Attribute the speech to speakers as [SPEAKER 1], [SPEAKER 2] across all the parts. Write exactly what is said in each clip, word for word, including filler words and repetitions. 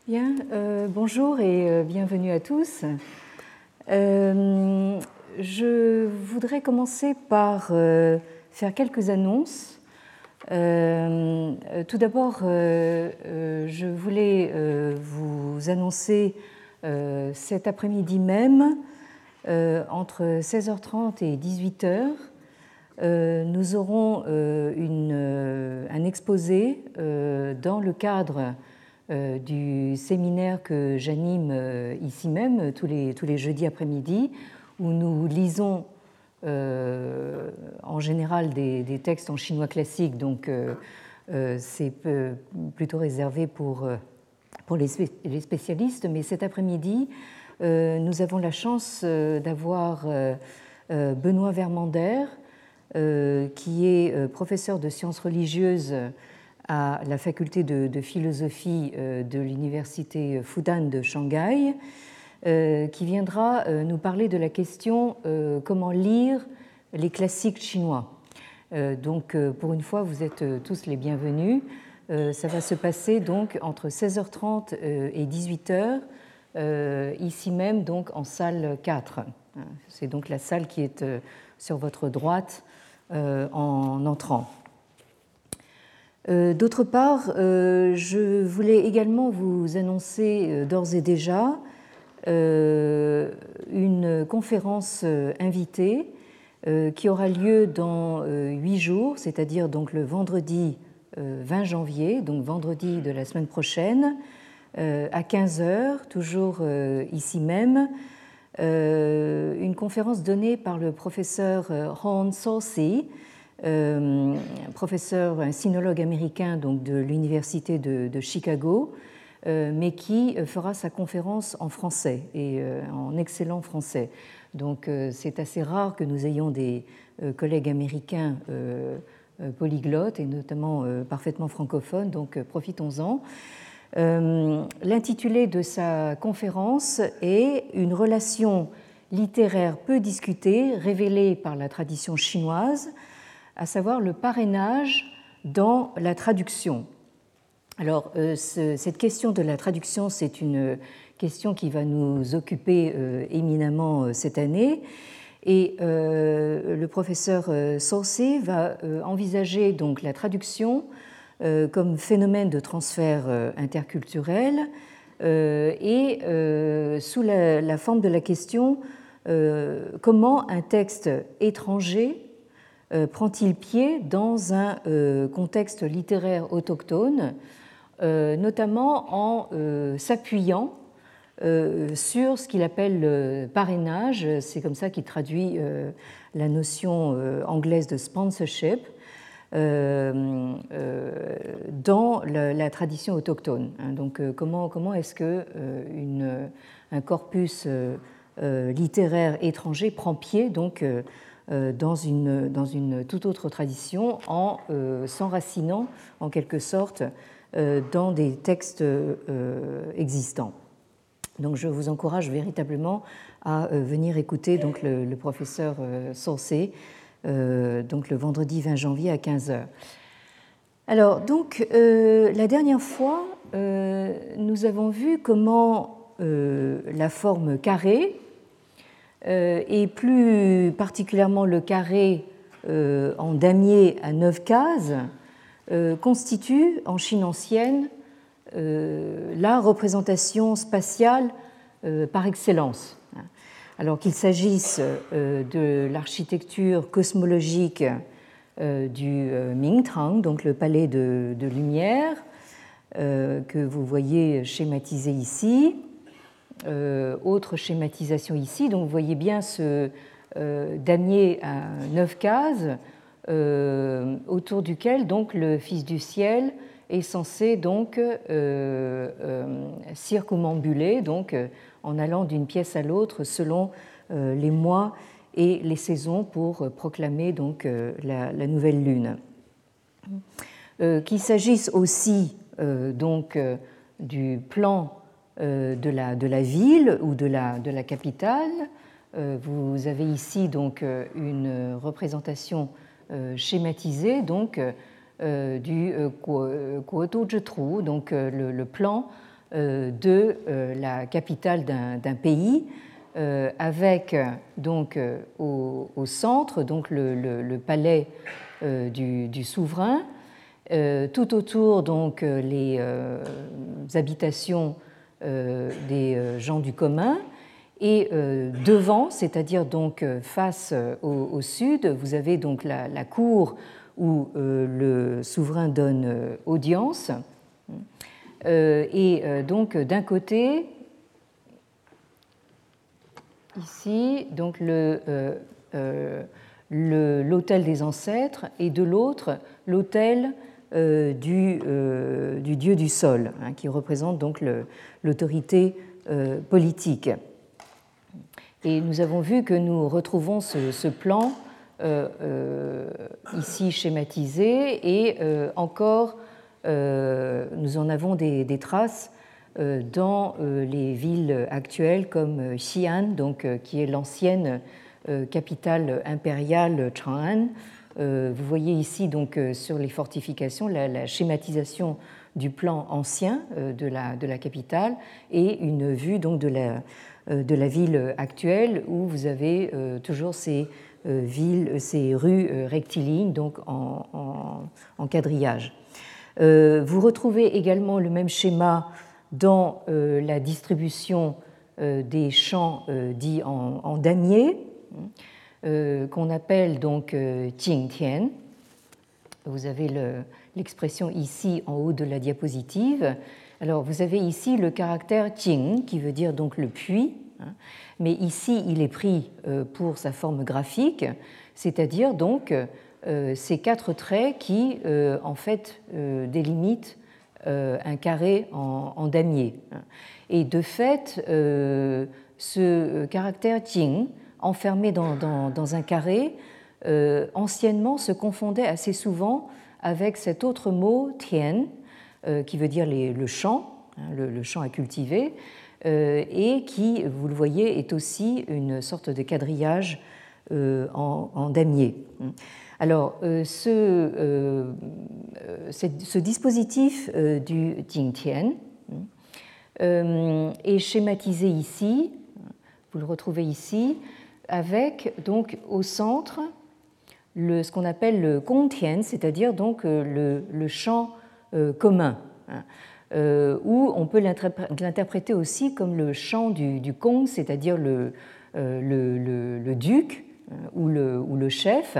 [SPEAKER 1] Bien, euh, bonjour et euh, bienvenue à tous. Euh, je voudrais commencer par euh, faire quelques annonces. Euh, tout d'abord, euh, euh, je voulais euh, vous annoncer euh, cet après-midi même, euh, entre seize heures trente et dix-huit heures, euh, nous aurons euh, une, euh, un exposé euh, dans le cadre Euh, du séminaire que j'anime euh, ici même tous les, tous les jeudis après-midi, où nous lisons euh, en général des, des textes en chinois classique, donc euh, euh, c'est plutôt réservé pour, pour les, spé les spécialistes. Mais cet après-midi, euh, nous avons la chance euh, d'avoir euh, Benoît Vermander, euh, qui est euh, professeur de sciences religieuses à la faculté de, de philosophie de l'université Fudan de Shanghai, euh, qui viendra nous parler de la question euh, comment lire les classiques chinois. Euh, donc, pour une fois, vous êtes tous les bienvenus. Euh, ça va se passer donc entre seize heures trente et dix-huit heures, euh, ici même, donc en salle quatre. C'est donc la salle qui est euh, sur votre droite euh, en entrant. D'autre part, je voulais également vous annoncer d'ores et déjà une conférence invitée qui aura lieu dans huit jours, c'est-à-dire donc le vendredi vingt janvier, donc vendredi de la semaine prochaine, à quinze heures, toujours ici même, une conférence donnée par le professeur Hong So-si, Euh, professeur, un sinologue américain donc de l'université de, de Chicago, euh, mais qui fera sa conférence en français et euh, en excellent français. Donc euh, c'est assez rare que nous ayons des euh, collègues américains euh, polyglottes et notamment euh, parfaitement francophones, donc euh, profitons-en. Euh, l'intitulé de sa conférence est « Une relation littéraire peu discutée, révélée par la tradition chinoise », à savoir le parrainage dans la traduction. Alors, euh, ce, cette question de la traduction, c'est une question qui va nous occuper euh, éminemment euh, cette année. Et euh, le professeur euh, So-si va euh, envisager donc la traduction euh, comme phénomène de transfert euh, interculturel euh, et euh, sous la, la forme de la question euh, comment un texte étranger prend-il pied dans un contexte littéraire autochtone, notamment en s'appuyant sur ce qu'il appelle le parrainage, c'est comme ça qu'il traduit la notion anglaise de sponsorship, dans la tradition autochtone. Donc comment, comment est-ce qu'un corpus littéraire étranger prend pied donc, Dans une, dans une toute autre tradition en euh, s'enracinant en quelque sorte euh, dans des textes euh, existants. Donc je vous encourage véritablement à euh, venir écouter donc, le, le professeur euh, So-si euh, donc le vendredi vingt janvier à quinze heures. Alors donc euh, la dernière fois euh, nous avons vu comment euh, la forme carrée et plus particulièrement le carré en damier à neuf cases, constitue en Chine ancienne la représentation spatiale par excellence. Alors qu'il s'agisse de l'architecture cosmologique du Mingtang, donc le palais de, de lumière, que vous voyez schématisé ici, Euh, autre schématisation ici. Donc vous voyez bien ce euh, damier à neuf cases euh, autour duquel donc le Fils du ciel est censé donc euh, euh, circumambuler, donc euh, en allant d'une pièce à l'autre selon euh, les mois et les saisons pour proclamer donc euh, la, la nouvelle lune. Euh, qu'il s'agisse aussi euh, donc euh, du plan de la, de la ville ou de la, de la capitale. Vous avez ici donc une représentation schématisée donc, du Guodouzhitu, donc le, le plan de la capitale d'un pays, avec donc au, au centre donc le, le, le palais du, du souverain, tout autour donc les habitations des gens du commun, et devant, c'est-à-dire donc face au, au sud, vous avez donc la, la cour où le souverain donne audience. Et donc d'un côté, ici, donc le, euh, le, l'autel des ancêtres, et de l'autre, l'autel euh, du, euh, du dieu du sol, hein, qui représente donc le, l'autorité euh, politique. Et nous avons vu que nous retrouvons ce, ce plan euh, euh, ici schématisé, et euh, encore euh, nous en avons des, des traces euh, dans euh, les villes actuelles comme Xi'an, donc, euh, qui est l'ancienne euh, capitale impériale Chang'an. Euh, vous voyez ici donc, euh, sur les fortifications la, la schématisation du plan ancien euh, de, la, de la capitale, et une vue donc, de la de la ville actuelle, où vous avez euh, toujours ces euh, villes, ces rues euh, rectilignes, donc en, en, en quadrillage. Euh, vous retrouvez également le même schéma dans euh, la distribution euh, des champs euh, dits en, en damier, euh, qu'on appelle donc euh, Jingtian. Vous avez le, l'expression ici en haut de la diapositive. Alors, vous avez ici le caractère Jing, qui veut dire donc le puits, hein, mais ici, il est pris euh, pour sa forme graphique, c'est-à-dire donc euh, ces quatre traits qui, euh, en fait, euh, délimitent euh, un carré en, en damier. Et de fait, euh, ce caractère Jing, enfermé dans, dans, dans un carré, euh, anciennement se confondait assez souvent avec cet autre mot Tian, euh, qui veut dire les, le champ, hein, le, le champ à cultiver, euh, et qui, vous le voyez, est aussi une sorte de quadrillage euh, en, en damier. Alors, euh, ce, euh, ce dispositif euh, du Jingtian euh, est schématisé ici, vous le retrouvez ici, avec donc au centre le, ce qu'on appelle le Gongtian, c'est-à-dire donc le, le champ euh, commun, hein, euh, où on peut l'interpréter aussi comme le champ du, du Gong, c'est-à-dire le, euh, le, le, le duc euh, ou, le, ou le chef,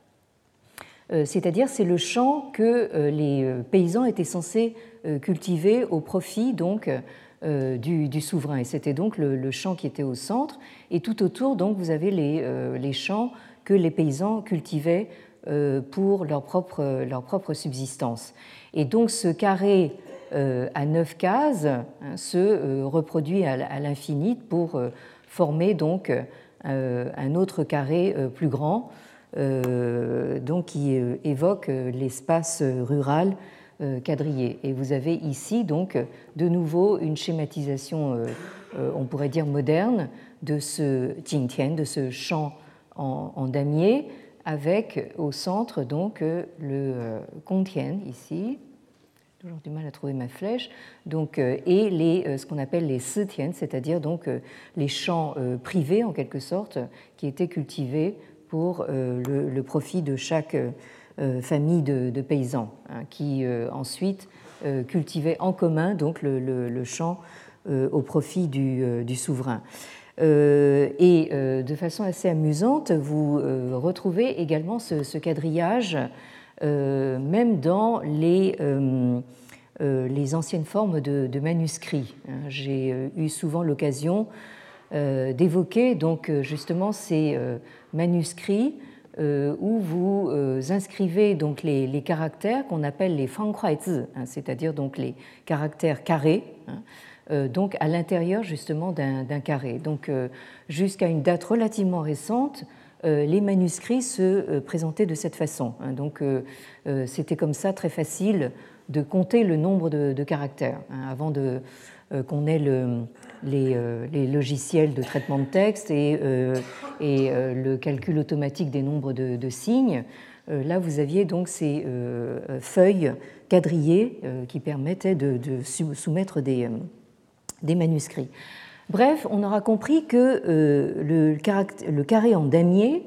[SPEAKER 1] euh, c'est-à-dire c'est le champ que euh, les paysans étaient censés euh, cultiver au profit donc euh, du, du souverain, et c'était donc le, le champ qui était au centre, et tout autour donc vous avez les, euh, les champs que les paysans cultivaient pour leur propre, leur propre subsistance. Et donc ce carré à neuf cases se reproduit à l'infini pour former donc un autre carré plus grand, donc qui évoque l'espace rural quadrillé. Et vous avez ici donc de nouveau une schématisation, on pourrait dire moderne, de ce Jingtian, de ce champ en, en damier, avec au centre donc le euh, Gongtian ici, j'ai toujours du mal à trouver ma flèche, donc, euh, et les, euh, ce qu'on appelle les Sitian, c'est-à-dire donc euh, les champs euh, privés en quelque sorte, qui étaient cultivés pour euh, le, le profit de chaque euh, famille de, de paysans, hein, qui euh, ensuite euh, cultivaient en commun donc le, le, le champ euh, au profit du, euh, du souverain. Euh, et euh, de façon assez amusante, vous euh, retrouvez également ce, ce quadrillage euh, même dans les, euh, euh, les anciennes formes de, de manuscrits. J'ai euh, eu souvent l'occasion euh, d'évoquer donc justement ces euh, manuscrits euh, où vous euh, inscrivez donc les, les caractères qu'on appelle les fanghuaizi, hein, c'est-à-dire donc les caractères carrés, hein, donc à l'intérieur justement d'un, d'un carré. Donc jusqu'à une date relativement récente, les manuscrits se présentaient de cette façon. Donc c'était comme ça très facile de compter le nombre de, de caractères, hein, avant de, qu'on ait le, les, les logiciels de traitement de texte et, et le calcul automatique des nombres de, de signes. là, vous aviez donc ces feuilles quadrillées qui permettaient de, de soumettre des, des manuscrits. Bref, on aura compris que le, le carré en damier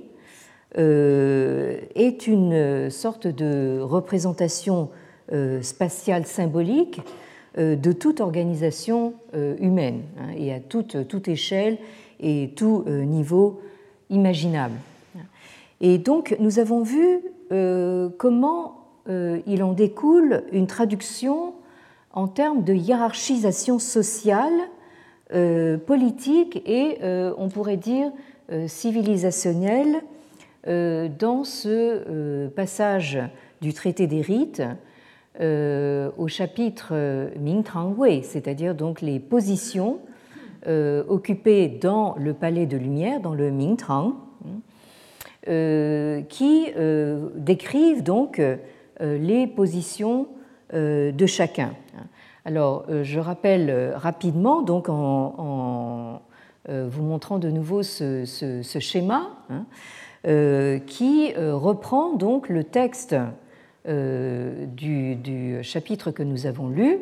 [SPEAKER 1] est une sorte de représentation spatiale symbolique de toute organisation humaine, et à toute, toute échelle et tout niveau imaginable. Et donc, nous avons vu euh, comment euh, il en découle une traduction en termes de hiérarchisation sociale, euh, politique et, euh, on pourrait dire, euh, civilisationnelle euh, dans ce euh, passage du traité des rites euh, au chapitre Mingtang Wei, c'est-à-dire donc les positions euh, occupées dans le palais de lumière, dans le Mingtang, Euh, qui euh, décrivent donc euh, les positions euh, de chacun. Alors, euh, je rappelle rapidement, donc en, en euh, vous montrant de nouveau ce, ce, ce schéma, hein, euh, qui euh, reprend donc le texte euh, du, du chapitre que nous avons lu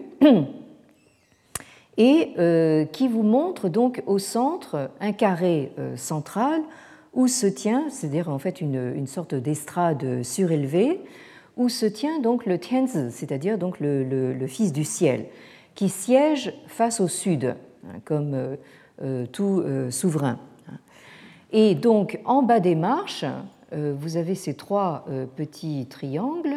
[SPEAKER 1] et euh, qui vous montre donc au centre un carré euh, central où se tient, c'est-à-dire en fait une, une sorte d'estrade surélevée, où se tient donc le Tianzi, c'est-à-dire donc le, le, le fils du ciel, qui siège face au sud, hein, comme euh, euh, tout euh, souverain. Et donc en bas des marches, euh, vous avez ces trois euh, petits triangles.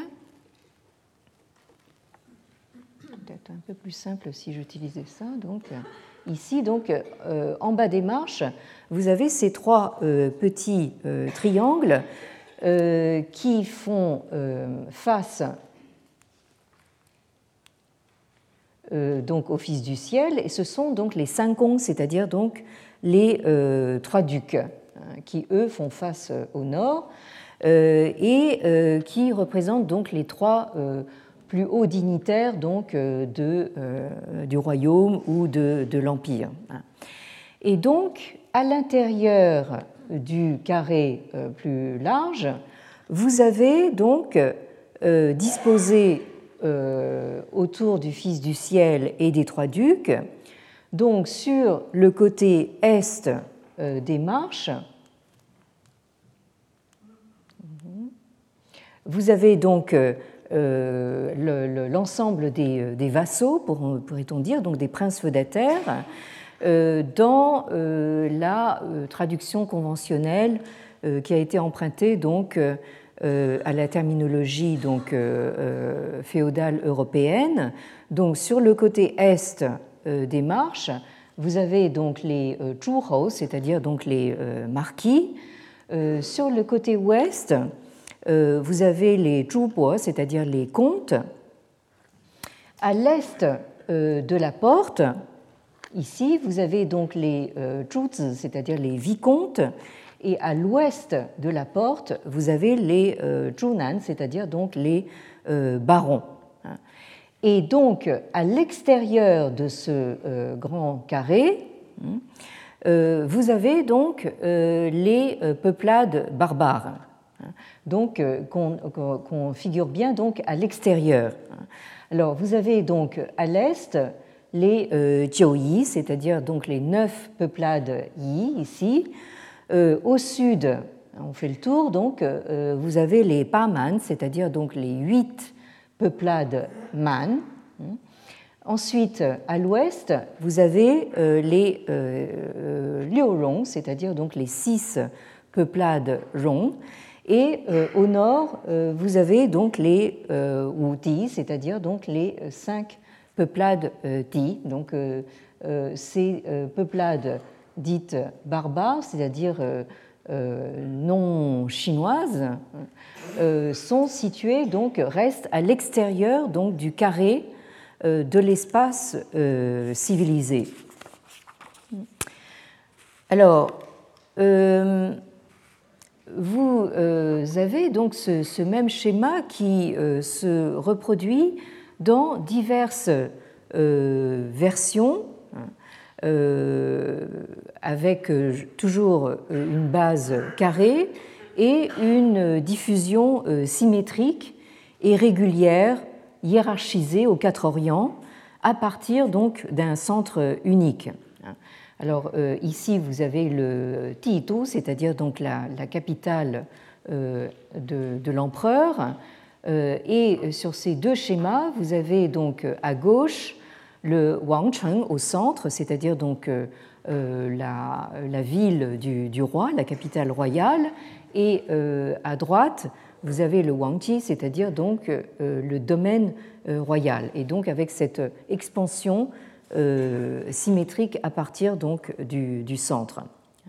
[SPEAKER 1] Peut-être un peu plus simple si j'utilisais ça. Donc ici, donc euh, en bas des marches, vous avez ces trois euh, petits euh, triangles euh, qui font euh, face euh, donc au Fils du ciel, et ce sont donc les cinq gong, c'est-à-dire donc les euh, trois ducs, hein, qui eux font face au nord euh, et euh, qui représentent donc les trois euh, plus hauts dignitaires donc de, euh, du royaume ou de, de l'empire. Et donc, à l'intérieur du carré euh, plus large, vous avez donc euh, disposé euh, autour du Fils du ciel et des trois ducs, donc sur le côté est euh, des marches, vous avez donc euh, Euh, l'ensemble le, des, des vassaux, pourrait-on dire, donc des princes feudataires, euh, dans euh, la euh, traduction conventionnelle euh, qui a été empruntée donc euh, à la terminologie donc euh, féodale européenne. Donc sur le côté est euh, des marches, vous avez donc les euh, zhuhou, c'est-à-dire donc les euh, marquis. Euh, sur le côté ouest, Euh, vous avez les zhubo, c'est-à-dire les comtes. À l'est euh, de la porte, ici, vous avez donc les euh, zhuzi, c'est-à-dire les vicomtes, et à l'ouest de la porte, vous avez les euh, zhunan, c'est-à-dire donc les euh, barons. Et donc, à l'extérieur de ce euh, grand carré, euh, vous avez donc euh, les euh, peuplades barbares. Donc, qu'on qu'on figure bien donc à l'extérieur. Alors, vous avez donc à l'est les euh, Jiuyi, c'est-à-dire donc les neuf peuplades Yi ici. Euh, au sud, on fait le tour, donc euh, vous avez les Paman, c'est-à-dire donc les huit peuplades Man. Ensuite, à l'ouest, vous avez euh, les euh, Liurong, c'est-à-dire donc les six peuplades Rong. Et euh, au nord, euh, vous avez donc les euh, Wudi, c'est-à-dire donc les cinq peuplades euh, Di, donc euh, euh, ces euh, peuplades dites barbares, c'est-à-dire euh, euh, non chinoises, euh, sont situées donc restent à l'extérieur donc du carré euh, de l'espace euh, civilisé. Alors. Euh, Vous euh, avez donc ce, ce même schéma qui euh, se reproduit dans diverses euh, versions, euh, avec euh, toujours une base carrée et une diffusion symétrique et régulière, hiérarchisée aux quatre Orients, à partir donc d'un centre unique. Alors euh, ici, vous avez le Tiitu, c'est-à-dire donc la, la capitale euh, de, de l'empereur, euh, et sur ces deux schémas, vous avez donc à gauche le Wangcheng au centre, c'est-à-dire donc euh, la, la ville du, du roi, la capitale royale, et euh, à droite, vous avez le Wangji, c'est-à-dire donc euh, le domaine euh, royal, et donc avec cette expansion Euh, symétrique à partir donc du, du centre.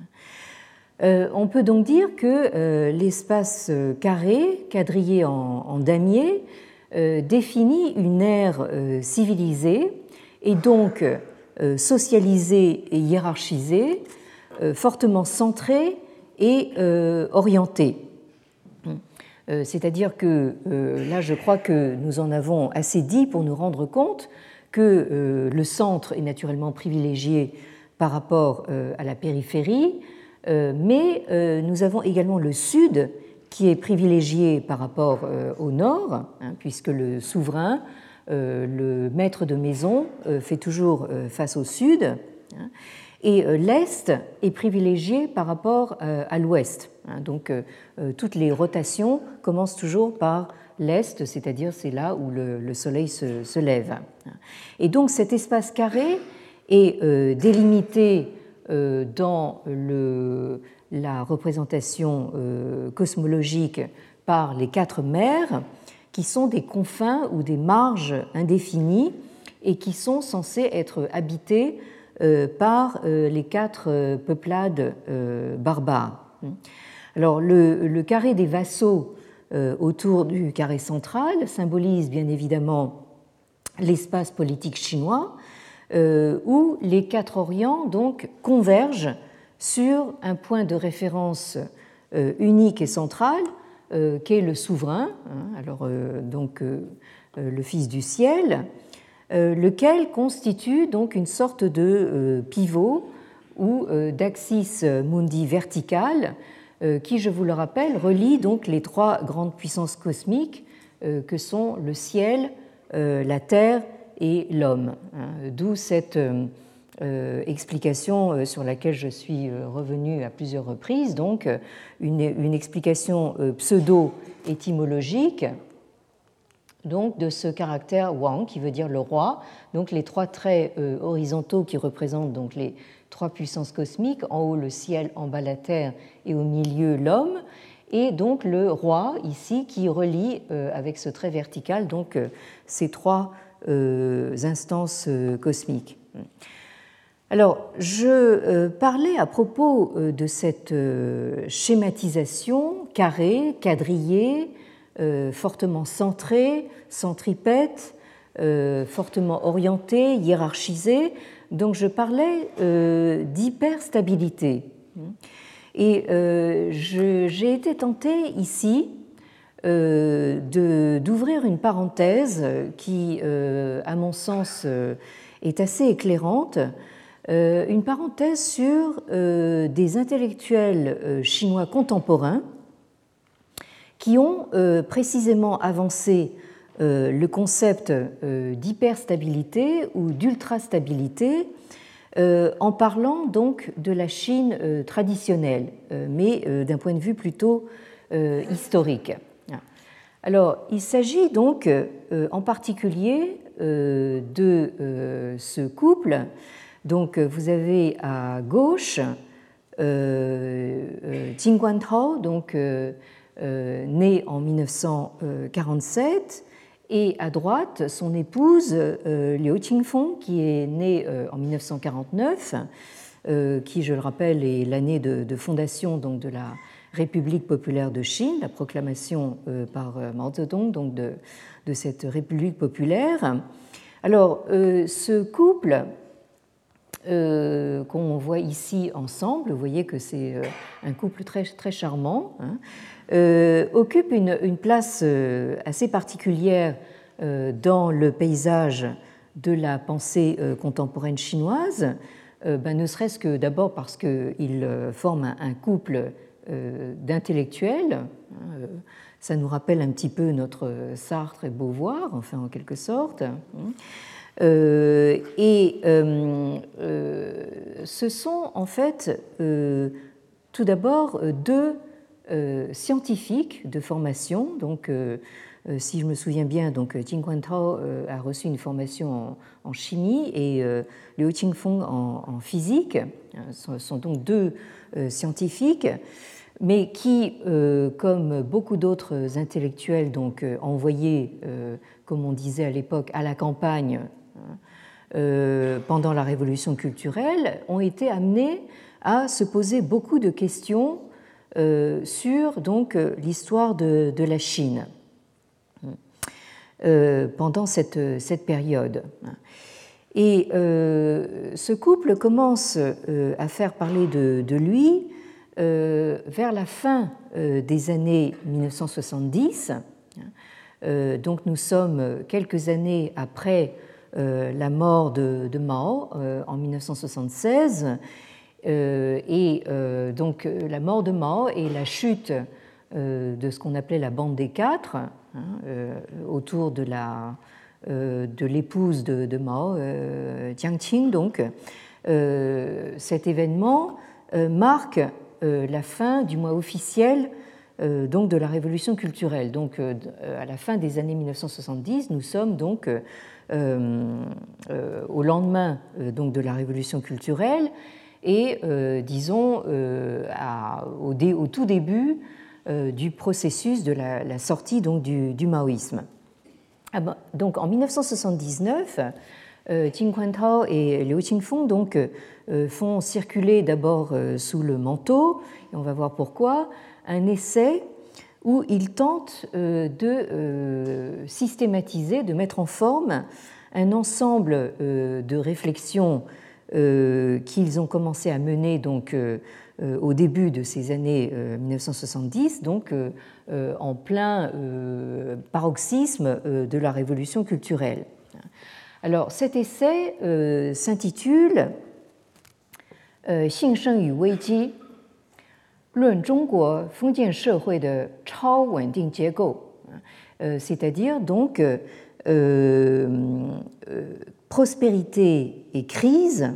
[SPEAKER 1] Euh, on peut donc dire que euh, l'espace carré, quadrillé en, en damier, euh, définit une ère euh, civilisée et donc euh, socialisée et hiérarchisée, euh, fortement centrée et euh, orientée. Euh, c'est-à-dire que euh, là, je crois que nous en avons assez dit pour nous rendre compte que euh, le centre est naturellement privilégié par rapport euh, à la périphérie, euh, mais euh, nous avons également le sud qui est privilégié par rapport euh, au nord, hein, puisque le souverain, euh, le maître de maison, euh, fait toujours euh, face au sud, hein, et euh, l'est est privilégié par rapport euh, à l'ouest. Hein, donc euh, toutes les rotations commencent toujours par l'est, c'est-à-dire c'est là où le, le soleil se, se lève. Et donc cet espace carré est euh, délimité euh, dans le, la représentation euh, cosmologique par les quatre mers, qui sont des confins ou des marges indéfinies et qui sont censées être habitées euh, par euh, les quatre euh, peuplades euh, barbares. Alors le, le carré des vassaux Euh, autour du carré central symbolise bien évidemment l'espace politique chinois euh, où les quatre Orients donc convergent sur un point de référence euh, unique et central euh, qu'est le souverain, hein, alors euh, donc euh, le fils du ciel, euh, lequel constitue donc une sorte de euh, pivot ou euh, d'axis mundi vertical qui, je vous le rappelle, relie donc les trois grandes puissances cosmiques que sont le ciel, la terre et l'homme. D'où cette explication sur laquelle je suis revenu à plusieurs reprises, donc une, une explication pseudo-étymologique donc de ce caractère Wang qui veut dire le roi, donc les trois traits horizontaux qui représentent donc les trois puissances cosmiques, en haut le ciel, en bas la terre et au milieu l'homme, et donc le roi ici qui relie euh, avec ce trait vertical donc euh, ces trois euh, instances euh, cosmiques. Alors je euh, parlais à propos euh, de cette euh, schématisation carrée, quadrillée, euh, fortement centrée, centripète, euh, fortement orientée, hiérarchisée. Donc je parlais euh, d'hyperstabilité. Et euh, je, j'ai été tentée ici euh, de, d'ouvrir une parenthèse qui, euh, à mon sens, euh, est assez éclairante, euh, une parenthèse sur euh, des intellectuels euh, chinois contemporains qui ont euh, précisément avancé Euh, le concept euh, d'hyperstabilité ou d'ultrastabilité euh, en parlant donc de la Chine euh, traditionnelle, euh, mais euh, d'un point de vue plutôt euh, historique. Alors, il s'agit donc euh, en particulier euh, de euh, ce couple. Donc, vous avez à gauche euh, euh, Jing Guantao, donc euh, euh, né en mille neuf cent quarante-sept. Et à droite, son épouse, euh, Liu Qingfeng, qui est née euh, en mille neuf cent quarante-neuf, euh, qui, je le rappelle, est l'année de, de fondation donc, de la République populaire de Chine, la proclamation euh, par euh, Mao Zedong donc de, de cette République populaire. Alors, euh, ce couple euh, qu'on voit ici ensemble, vous voyez que c'est euh, un couple très, très charmant, hein, Euh, occupe une, une place euh, assez particulière euh, dans le paysage de la pensée euh, contemporaine chinoise, euh, ben, ne serait-ce que d'abord parce qu'ils euh, forment un, un couple d'intellectuels. Ça nous rappelle un petit peu notre Sartre et Beauvoir, enfin en quelque sorte. Et ce sont en fait tout d'abord deux scientifiques de formation. Donc, si je me souviens bien, donc Jing Guantao a reçu une formation en, en chimie et Liu Qingfeng en, en physique. Ce sont donc deux scientifiques, mais qui, comme beaucoup d'autres intellectuels, donc envoyés, comme on disait à l'époque, à la campagne pendant la Révolution culturelle, ont été amenés à se poser beaucoup de questions sur donc l'histoire de, de la Chine pendant cette, cette période. Et euh, ce couple commence euh, à faire parler de, de lui euh, vers la fin euh, des années mille neuf cent soixante-dix. Euh, donc nous sommes quelques années après euh, la mort de, de Mao euh, en mille neuf cent soixante-seize. Euh, et euh, donc la mort de Mao et la chute euh, de ce qu'on appelait la bande des quatre, hein, euh, autour de la de l'épouse de, de Mao, euh, Jiang Qing. Donc, euh, cet événement euh, marque euh, la fin du mois officiel euh, donc de la Révolution culturelle. Donc, euh, à la fin des années mille neuf cent soixante-dix, nous sommes donc euh, euh, au lendemain euh, donc de la Révolution culturelle et, euh, disons, euh, à, au, dé, au tout début euh, du processus de la, la sortie donc du, du maoïsme. Ah ben, donc en mille neuf cent soixante-dix-neuf, euh, Jing Guantao et Liu Qingfeng donc, euh, font circuler d'abord euh, sous le manteau, et on va voir pourquoi, un essai où ils tentent euh, de euh, systématiser, de mettre en forme un ensemble euh, de réflexions euh, qu'ils ont commencé à mener donc, euh, euh, au début de ces années euh, mille neuf cent soixante-dix, donc euh, euh, en plein euh, paroxysme euh, de la révolution culturelle. Alors cet essai euh, s'intitule euh, 幸生与危机论中国封建社会的超稳定结构 c'est-à-dire donc euh, euh, prospérité et crise.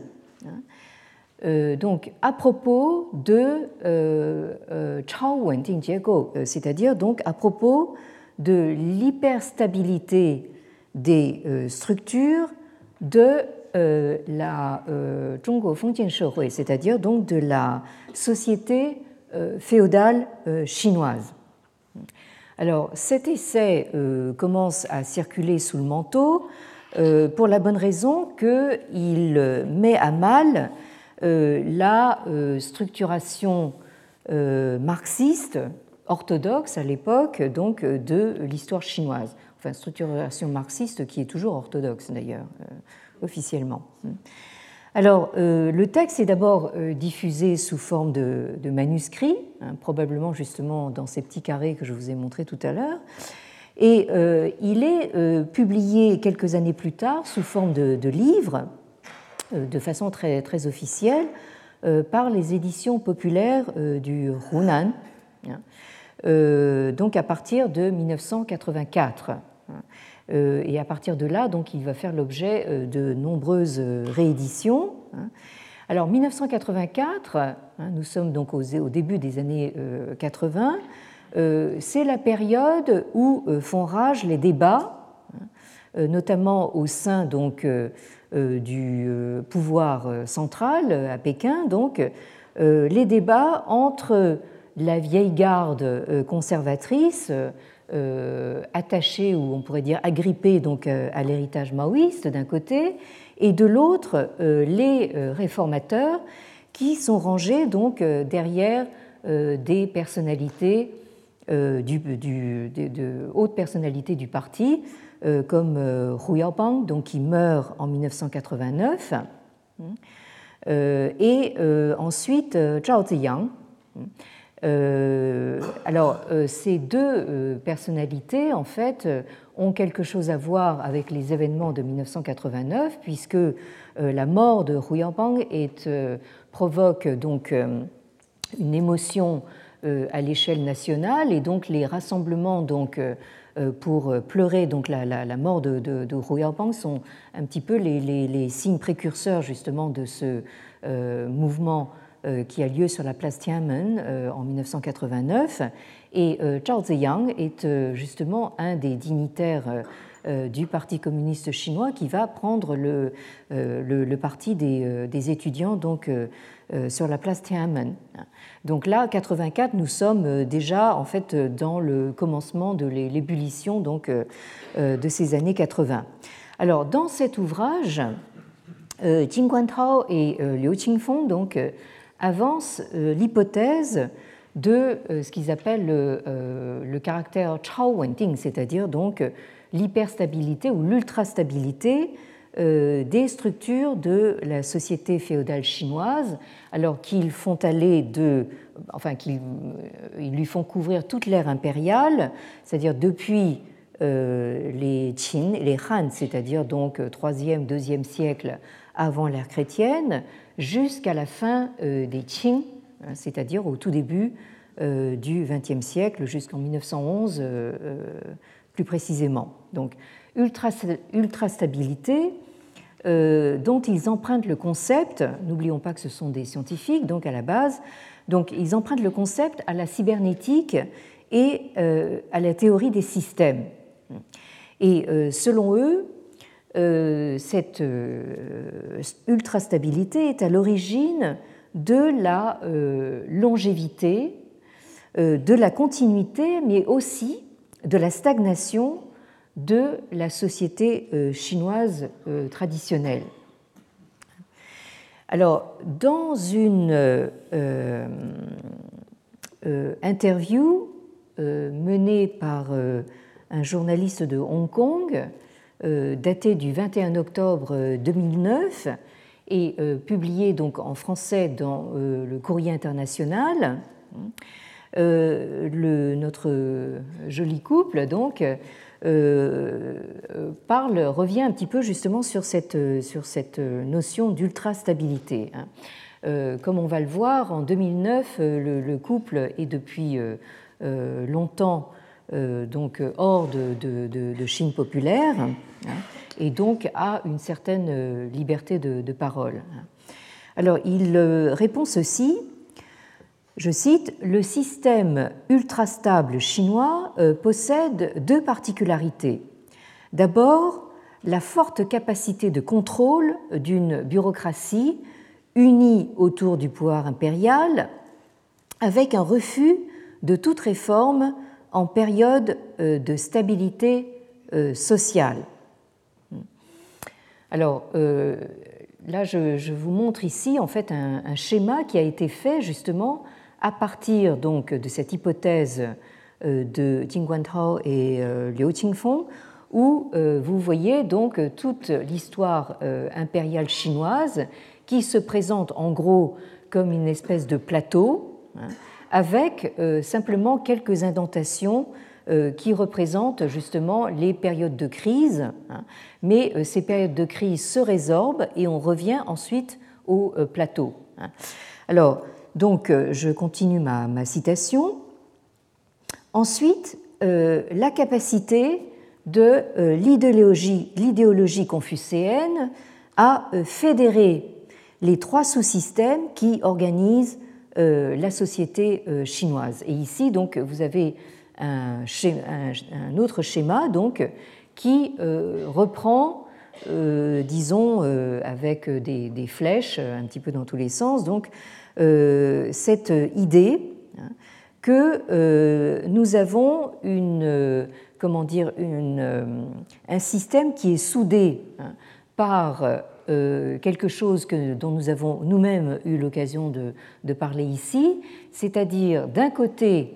[SPEAKER 1] Euh, donc à propos de euh, euh, 超稳定结构, c'est-à-dire donc à propos de l'hyperstabilité des euh, structures de euh, la euh, 中国封建社会, c'est-à-dire donc de la société euh, féodale euh, chinoise. Alors cet essai euh, commence à circuler sous le manteau euh, pour la bonne raison qu'il met à mal euh, la euh, structuration euh, marxiste orthodoxe à l'époque donc de l'histoire chinoise. Enfin, structuration marxiste qui est toujours orthodoxe d'ailleurs, euh, officiellement. Alors, euh, le texte est d'abord euh, diffusé sous forme de, de manuscrit, hein, probablement justement dans ces petits carrés que je vous ai montrés tout à l'heure, et euh, il est euh, publié quelques années plus tard sous forme de, de livre, euh, de façon très, très officielle, euh, par les éditions populaires euh, du Hunan, hein, euh, donc à partir de mille neuf cent quatre-vingt-quatre. Hein. Et à partir de là, donc, il va faire l'objet de nombreuses rééditions. Alors, mille neuf cent quatre-vingt-quatre, nous sommes donc au début des années quatre-vingts, c'est la période où font rage les débats, notamment au sein donc, du pouvoir central à Pékin, donc, les débats entre la vieille garde conservatrice, Euh, attachés ou on pourrait dire agrippés donc à l'héritage maoïste d'un côté et de l'autre euh, les réformateurs qui sont rangés donc derrière euh, des personnalités euh, du, du, de, de hautes personnalités du parti euh, comme euh, Hu Yaobang donc qui meurt en mille neuf cent quatre-vingt-neuf euh, et euh, ensuite euh, Zhao Ziyang. Euh, alors, euh, ces deux euh, personnalités, en fait, euh, ont quelque chose à voir avec les événements de mille neuf cent quatre-vingt-neuf, puisque euh, la mort de Hu Yaobang est, euh, provoque donc euh, une émotion à l'échelle nationale, et donc les rassemblements donc, pour pleurer donc, la, la, la mort de, de, de Hu Yaobang sont un petit peu les, les, les signes précurseurs justement de ce euh, mouvement euh, qui a lieu sur la place Tiananmen euh, en mille neuf cent quatre-vingt-neuf. Et euh, Zhao Ziyang est euh, justement un des dignitaires euh, du Parti communiste chinois qui va prendre le, euh, le, le parti des, euh, des étudiants donc, euh, euh, sur la place Tiananmen. Donc là, quatre-vingt-quatre, nous sommes déjà en fait dans le commencement de l'ébullition donc euh, de ces années quatre-vingts. Alors dans cet ouvrage, euh, Jin Guantao et euh, Liu Qingfeng donc euh, avancent euh, l'hypothèse de euh, ce qu'ils appellent le, euh, le caractère Chao Wenting, c'est-à-dire donc l'hyperstabilité ou l'ultrastabilité euh, des structures de la société féodale chinoise, alors qu'ils font aller de, enfin qu'ils ils lui font couvrir toute l'ère impériale, c'est-à-dire depuis euh, les Qin, les Han, c'est-à-dire donc troisième, deuxième siècle avant l'ère chrétienne, jusqu'à la fin euh, des Qing, hein, c'est-à-dire au tout début euh, du vingtième siècle, jusqu'en mille neuf cent onze euh, euh, plus précisément. Donc ultrastabilité, Euh, dont ils empruntent le concept, n'oublions pas que ce sont des scientifiques, donc à la base, donc ils empruntent le concept à la cybernétique et euh, à la théorie des systèmes. Et euh, selon eux, euh, cette euh, ultrastabilité est à l'origine de la euh, longévité, euh, de la continuité, mais aussi de la stagnation de la société chinoise traditionnelle. Alors, dans une euh, euh, interview euh, menée par euh, un journaliste de Hong Kong, euh, datée du vingt et un octobre deux mille neuf et euh, publiée donc en français dans euh, le Courrier international, euh, le, notre joli couple donc Euh, parle, revient un petit peu justement sur cette, sur cette notion d'ultrastabilité. Hein. Euh, comme on va le voir, en deux mille neuf, le, le couple est depuis euh, longtemps euh, donc hors de, de, de, de Chine populaire, hein, et donc a une certaine liberté de, de parole. Alors il répond ceci. Je cite, « Le système ultrastable chinois possède deux particularités. D'abord, la forte capacité de contrôle d'une bureaucratie unie autour du pouvoir impérial, avec un refus de toute réforme en période de stabilité sociale. » Alors, euh, là, je, je vous montre ici en fait un, un schéma qui a été fait justement à partir donc de cette hypothèse de Jin Guantao et Liu Qingfeng, où vous voyez donc toute l'histoire impériale chinoise qui se présente en gros comme une espèce de plateau, avec simplement quelques indentations qui représentent justement les périodes de crise, mais ces périodes de crise se résorbent et on revient ensuite au plateau. Alors, donc, je continue ma, ma citation. Ensuite, euh, la capacité de euh, l'idéologie, l'idéologie confucéenne à euh, fédérer les trois sous-systèmes qui organisent euh, la société euh, chinoise. Et ici, donc, vous avez un, schéma, un, un autre schéma donc, qui euh, reprend, euh, disons, euh, avec des, des flèches un petit peu dans tous les sens, donc, Euh, cette idée hein, que euh, nous avons une, euh, comment dire, une, euh, un système qui est soudé hein, par euh, quelque chose que, dont nous avons nous-mêmes eu l'occasion de, de parler ici, c'est-à-dire d'un côté,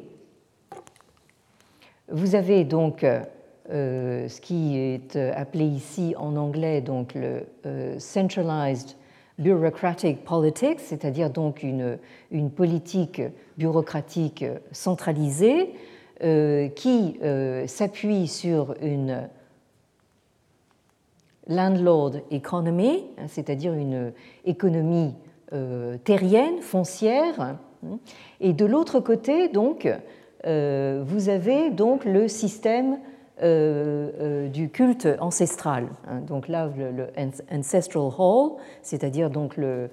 [SPEAKER 1] vous avez donc euh, ce qui est appelé ici en anglais donc le euh, centralized bureaucratic politics, c'est-à-dire donc une, une politique bureaucratique centralisée euh, qui euh, s'appuie sur une landlord economy, c'est-à-dire une économie euh, terrienne, foncière, Et de l'autre côté, donc, euh, vous avez donc le système euh, euh, du culte ancestral. Donc là, le, le Ancestral Hall, c'est-à-dire donc le,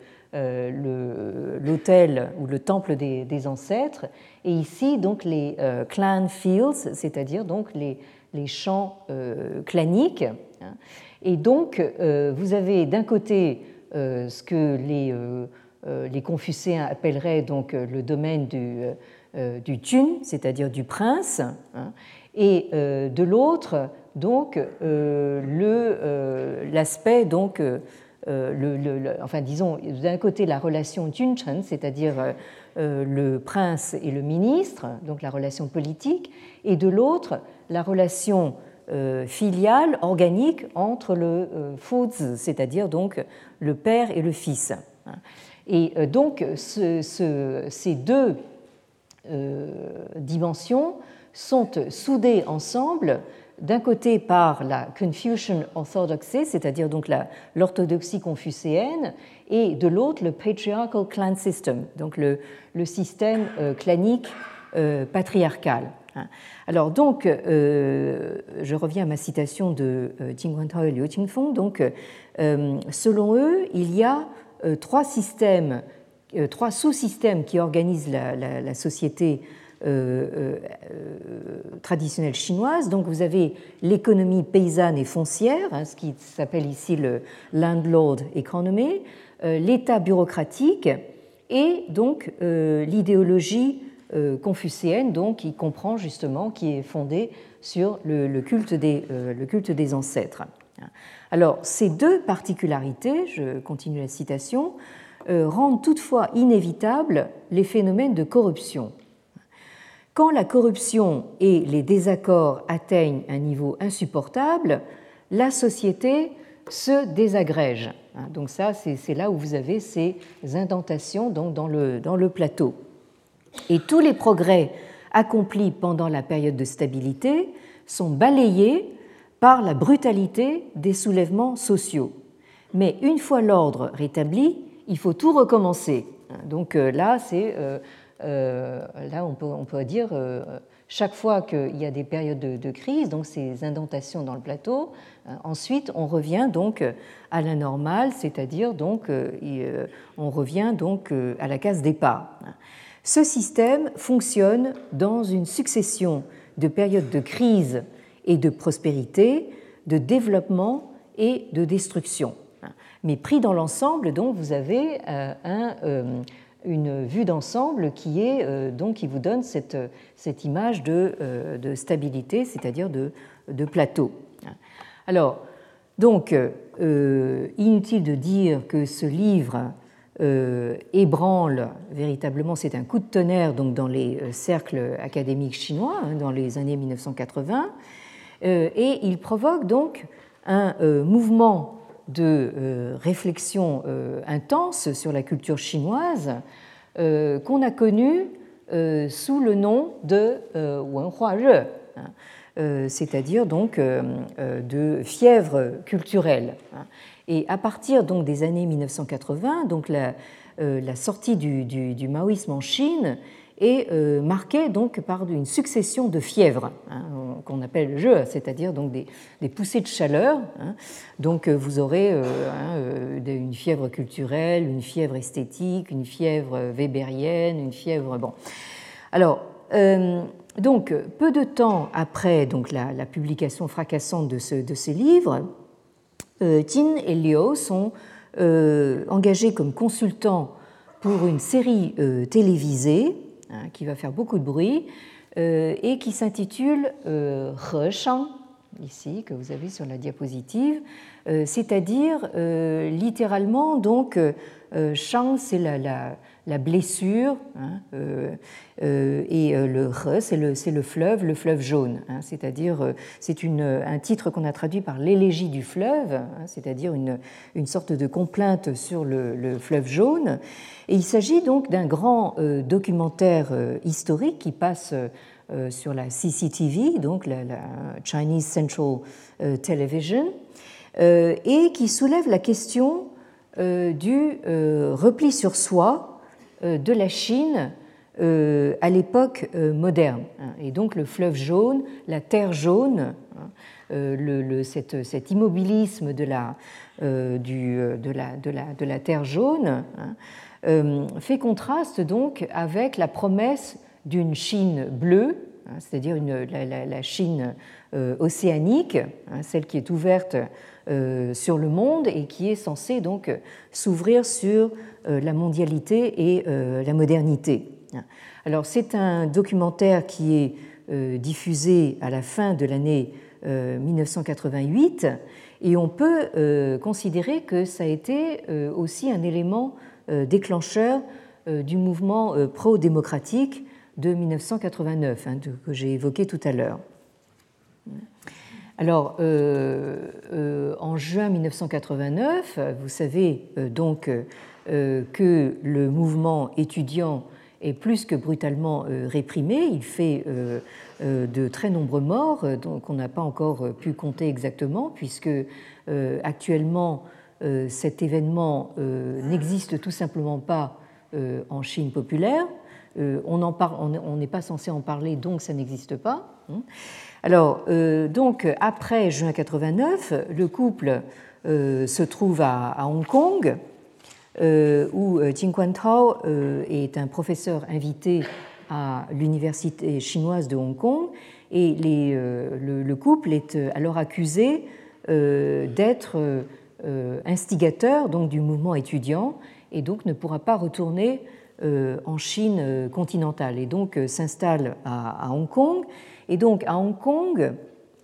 [SPEAKER 1] euh, l'autel ou le temple des, des ancêtres, et ici donc les euh, clan fields, c'est-à-dire donc les, les champs euh, claniques. Et donc, euh, vous avez d'un côté euh, ce que les, euh, les Confucéens appelleraient donc le domaine du, euh, du Tun, c'est-à-dire du prince, hein, et euh, de l'autre, donc, euh, le, euh, l'aspect, donc, euh, le, le, le, enfin, disons, d'un côté la relation Junchen, c'est-à-dire euh, le prince et le ministre, donc la relation politique, et de l'autre la relation Euh, filiale, organique entre le euh, Fuz, c'est-à-dire donc le père et le fils. Et euh, donc ce, ce, ces deux euh, dimensions sont soudées ensemble, d'un côté par la Confucian Orthodoxy, c'est-à-dire donc la, l'orthodoxie confucéenne, et de l'autre le Patriarchal Clan System, donc le, le système euh, clanique euh, patriarcal. Alors donc, euh, je reviens à ma citation de euh, Jing Guantao et Liu Qingfeng. Donc, euh, selon eux, il y a euh, trois systèmes, euh, trois sous-systèmes qui organisent la, la, la société euh, euh, traditionnelle chinoise. Donc, vous avez l'économie paysanne et foncière, hein, ce qui s'appelle ici le landlord economy, euh, l'État bureaucratique et donc euh, l'idéologie confucéenne, donc, qui comprend justement, qui est fondée sur le, le, culte des, euh, le culte des ancêtres. Alors, ces deux particularités, je continue la citation, euh, rendent toutefois inévitables les phénomènes de corruption. Quand la corruption et les désaccords atteignent un niveau insupportable, la société se désagrège. Donc ça, c'est, c'est là où vous avez ces indentations donc, dans, le, dans le plateau. Et tous les progrès accomplis pendant la période de stabilité sont balayés par la brutalité des soulèvements sociaux. Mais une fois l'ordre rétabli, il faut tout recommencer. Donc là, c'est, euh, euh, là on, peut, on peut dire, euh, chaque fois qu'il y a des périodes de, de crise, donc ces indentations dans le plateau, euh, ensuite on revient donc à la normale, c'est-à-dire donc euh, on revient donc à la case départ. Ce système fonctionne dans une succession de périodes de crise et de prospérité, de développement et de destruction. Mais pris dans l'ensemble, donc, vous avez euh, un, euh, une vue d'ensemble qui, est, euh, donc, qui vous donne cette, cette image de, euh, de stabilité, c'est-à-dire de, de plateau. Alors, donc, euh, inutile de dire que ce livre Euh, ébranle véritablement, c'est un coup de tonnerre donc, dans les cercles académiques chinois hein, dans les années mille neuf cent quatre-vingts euh, et il provoque donc un euh, mouvement de euh, réflexion euh, intense sur la culture chinoise euh, qu'on a connu euh, sous le nom de euh, Wenhua Re, hein, euh, c'est-à-dire donc euh, de fièvre culturelle. Hein. Et à partir donc des années mille neuf cent quatre-vingts, donc la, euh, la sortie du, du, du maoïsme en Chine est euh, marquée donc par une succession de fièvres hein, qu'on appelle jeux, c'est-à-dire donc des, des poussées de chaleur. Hein. Donc vous aurez euh, hein, une fièvre culturelle, une fièvre esthétique, une fièvre weberienne, une fièvre bon. Alors euh, donc peu de temps après donc la, la publication fracassante de, ce, de ces livres, Jin et Liu sont euh, engagés comme consultants pour une série euh, télévisée hein, qui va faire beaucoup de bruit euh, et qui s'intitule euh, He Shang, ici que vous avez sur la diapositive, euh, c'est-à-dire euh, littéralement donc euh, Shang c'est la, la, la blessure hein, euh, euh, et euh, le He c'est le, c'est le fleuve, le fleuve jaune, hein, c'est-à-dire euh, c'est une, un titre qu'on a traduit par l'élégie du fleuve, hein, c'est-à-dire une, une sorte de complainte sur le, le fleuve jaune. Et il s'agit donc d'un grand euh, documentaire euh, historique qui passe euh, sur la C C T V, donc la, la Chinese Central euh, Television, euh, et qui soulève la question euh, du euh, repli sur soi euh, de la Chine euh, à l'époque euh, moderne. Et donc le fleuve jaune, la terre jaune, euh, le, le, cette, cet immobilisme de la, euh, du, de, la, de, la, de la terre jaune hein, euh, fait contraste donc avec la promesse d'une Chine bleue, hein, c'est-à-dire une, la, la, la Chine euh, océanique, hein, celle qui est ouverte euh, sur le monde et qui est censée donc s'ouvrir sur euh, la mondialité et euh, la modernité. Alors c'est un documentaire qui est euh, diffusé à la fin de l'année euh, mille neuf cent quatre-vingt-huit et on peut euh, considérer que ça a été euh, aussi un élément euh, déclencheur euh, du mouvement euh, pro-démocratique de mille neuf cent quatre-vingt-neuf hein, de, que j'ai évoqué tout à l'heure. Alors euh, euh, en juin mille neuf cent quatre-vingt-neuf, vous savez euh, donc euh, que le mouvement étudiant est plus que brutalement euh, réprimé. Il fait euh, euh, de très nombreux morts, euh, donc on n'a pas encore pu compter exactement, puisque euh, actuellement euh, cet événement euh, n'existe tout simplement pas euh, en Chine populaire. Euh, on en par... on n'est pas censé en parler, donc ça n'existe pas. Alors, euh, donc après juin quatre-vingt-neuf, le couple euh, se trouve à, à Hong Kong. Euh, où Jing Quantao euh, est un professeur invité à l'université chinoise de Hong Kong et les, euh, le, le couple est alors accusé euh, d'être euh, instigateur donc, du mouvement étudiant et donc ne pourra pas retourner euh, en Chine continentale et donc euh, s'installe à, à Hong Kong. Et donc à Hong Kong,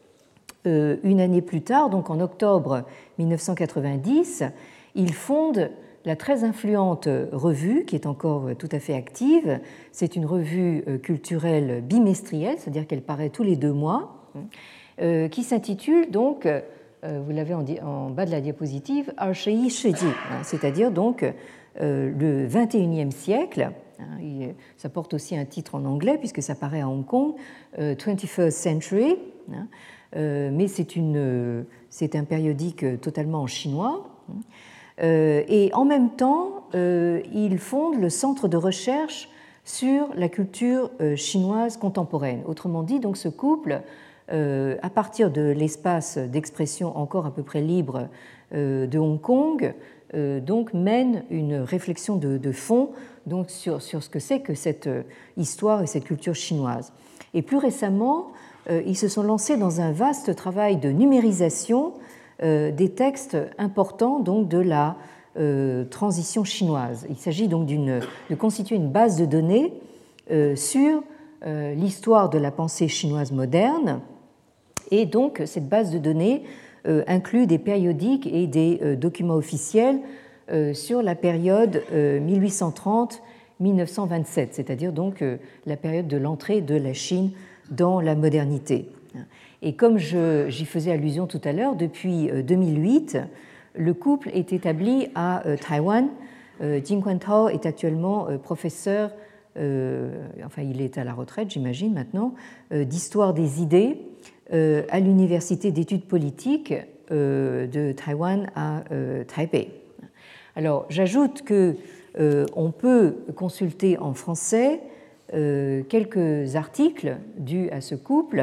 [SPEAKER 1] euh, une année plus tard, donc en octobre mille neuf cent quatre-vingt-dix, il fonde la très influente revue, qui est encore tout à fait active. C'est une revue culturelle bimestrielle, c'est-à-dire qu'elle paraît tous les deux mois, euh, qui s'intitule donc, euh, vous l'avez en, en bas de la diapositive, Arshei Shiji, c'est-à-dire donc euh, le vingt et unième siècle. Hein, ça porte aussi un titre en anglais puisque ça paraît à Hong Kong, euh, twenty-first century, hein, euh, mais c'est, une, c'est un périodique totalement en chinois. Euh, et en même temps, euh, il fonde le centre de recherche sur la culture euh, chinoise contemporaine. Autrement dit, donc ce couple, euh, à partir de l'espace d'expression encore à peu près libre euh, de Hong Kong, euh, donc mène une réflexion de, de fond donc sur, sur ce que c'est que cette histoire et cette culture chinoise. Et plus récemment, euh, ils se sont lancés dans un vaste travail de numérisation Euh, des textes importants donc, de la euh, transition chinoise. Il s'agit donc d'une, de constituer une base de données euh, sur euh, l'histoire de la pensée chinoise moderne et donc cette base de données euh, inclut des périodiques et des euh, documents officiels euh, sur la période euh, mille huit cent trente à mille neuf cent vingt-sept, c'est-à-dire donc euh, la période de l'entrée de la Chine dans la modernité. Et comme je, j'y faisais allusion tout à l'heure, depuis deux mille huit, le couple est établi à euh, Taïwan. Euh, Jing Quantao est actuellement euh, professeur, euh, enfin il est à la retraite j'imagine maintenant, euh, d'histoire des idées euh, à l'université d'études politiques euh, de Taïwan à euh, Taipei. Alors j'ajoute que euh, on peut consulter en français euh, quelques articles dus à ce couple.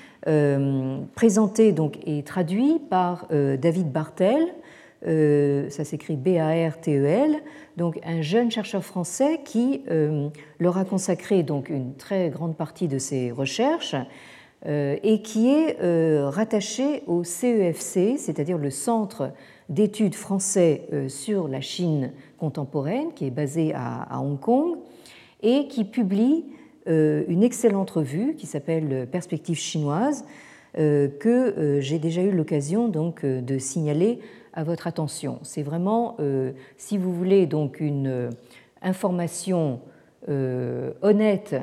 [SPEAKER 1] Euh, présenté donc et traduit par euh, David Bartel, euh, ça s'écrit B A R T E L, donc un jeune chercheur français qui euh, leur a consacré donc une très grande partie de ses recherches euh, et qui est euh, rattaché au C E F C, c'est-à-dire le Centre d'études français euh, sur la Chine contemporaine, qui est basé à, à Hong Kong et qui publie une excellente revue qui s'appelle Perspectives chinoises, que j'ai déjà eu l'occasion donc de signaler à votre attention. C'est vraiment, si vous voulez, donc une information honnête,